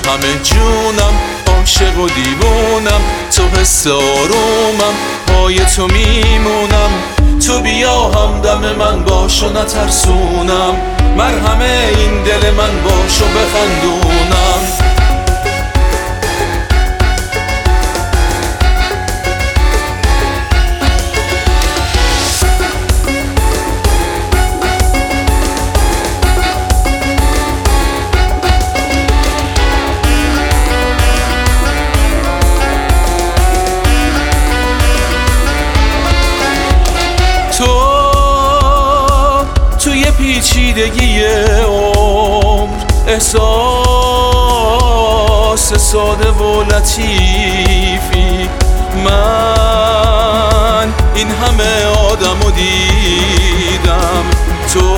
همه جونم عاشق و دیوونم، تو حس آرومم پای تو میمونم. تو بیا همدم من باش و نترسونم، مرهم این دل من باش و بخندونم. توی پیچیدگی عمر احساس ساده و لطیفی، من این همه آدمو دیدم، تو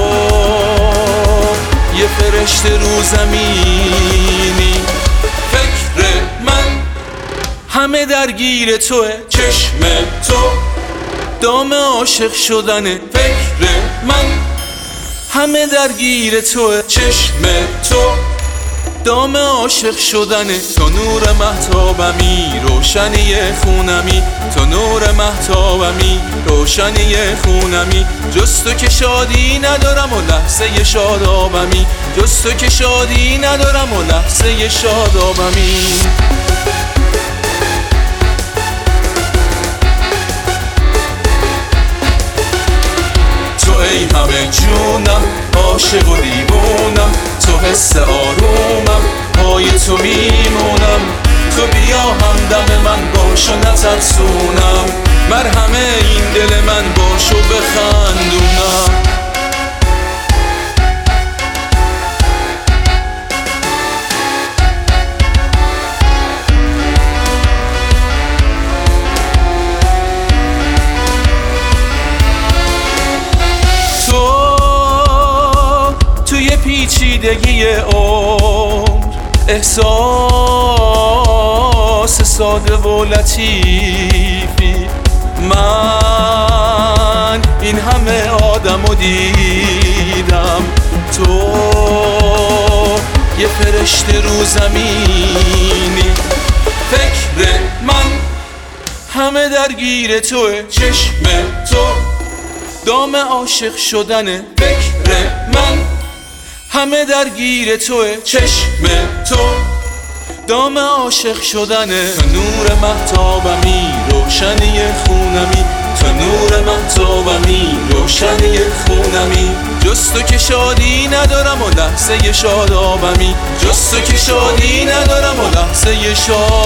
یه فرشته رو زمینی. فکر من همه درگیر توه، چشم تو دام عاشق شدنه. فکر من همه درگیر توه، چشم تو دام عاشق شدنه. تو نور مهتابمی روشنی خونمی، تو نور مهتابمی روشنی خونمی. جز تو که شادی ندارم و لحظه شادابمی، جز تو که شادی ندارم و لحظه شادابمی. ای همه جونم عاشق و دیوونم، تو حس آرومم پای تو میمونم. تو بیا همدم من باش و نترسونم، مرهم این دل من باش و بخندونم. پیچیدگی عمر احساس ساده و لطیفی، من این همه آدمو دیدم، تو یه فرشته رو زمینی. فکر من همه درگیر توه، چشم تو دام عاشق شدنه. فکر من همه درگیر توه، چشم تو دام عاشق شدنه. تو نور مهتابمی روشنی خونمی، تو نور مهتابمی روشنی خونمی. جز تو که شادی ندارم و لحظه شادابمی، جز تو که شادی ندارم و لحظه شادابمی.